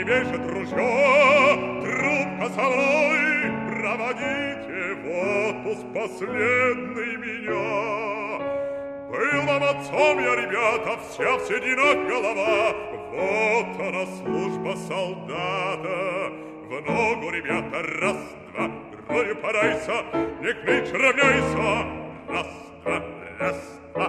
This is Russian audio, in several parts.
гребещет ружье, трубка со мной, проводите в отпуск последний меня. Был вам отцом я, ребята, вся в сединах голова, вот она служба солдата. В ногу, ребята, раз, два, грою порайся, не клич, равняйся, раз, два, раз, два.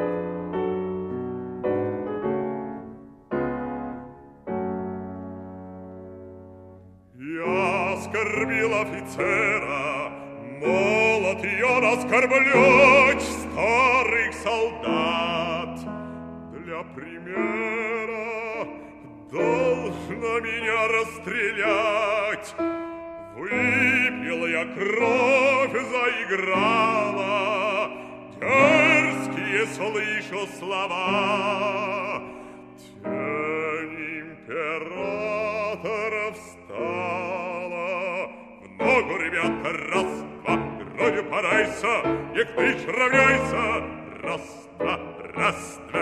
Я оскорбил офицера, молот я оскорблять старых солдат. Для примера должно меня расстрелять. Выпил я кровь, заиграла, дерзкие слышу слова. Тень императора встала. В ногу, ребята, раз, два, грою порайся, не клич, равняйся, раз, два, раз, два.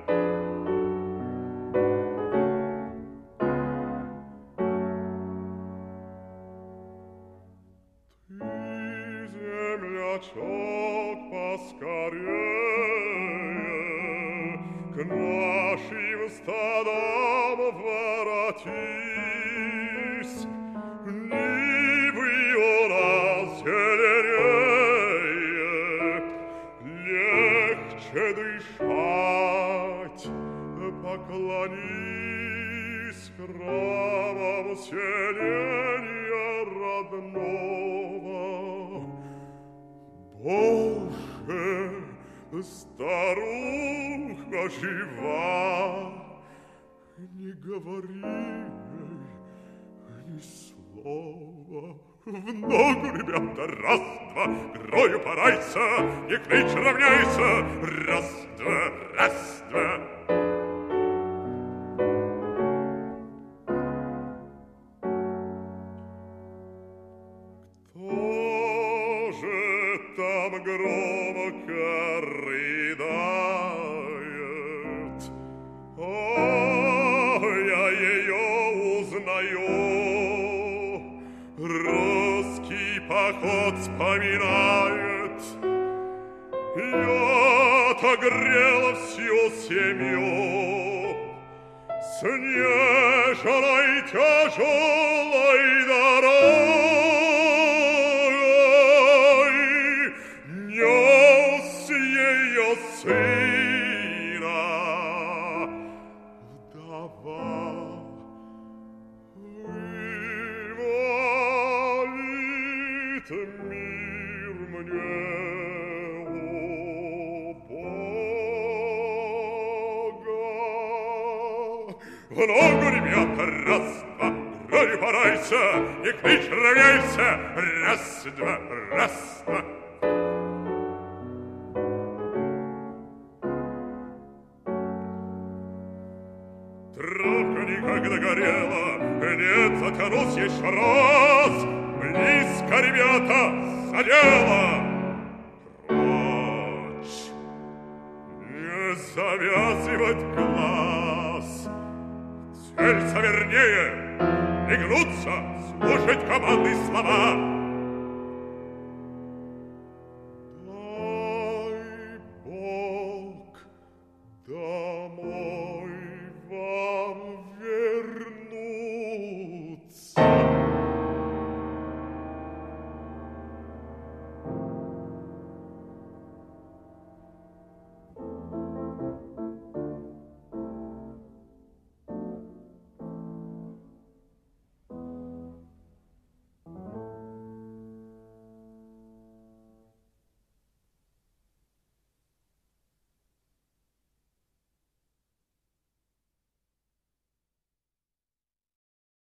Землячок, поскорее к нашим стадам воротись. Нивы у нас зеленее, легче дышать. Поклонись храмам селения родного. Боже, старуха жива, не говори ей ни слова. В ногу, ребята, раз, два, грою порайся, не клич, равняйся, раз, два, раз, два. Там громко рыдает. О, я ее узнаю. Русский поход вспоминает. Я-то грел всю семью снежной тяжелой дорогой. Сына, вдова, вывалит мир мне, о Бога. В ногу, ребята, раз, два, грою порайся, не клич, равняйся, раз, два, раз, два. Трубка никогда горела, нет, затянусь еще раз. Близко, ребята, за дело. Прочь, не завязывать глаз. Целься вернее, не гнуться, слушать командные слова.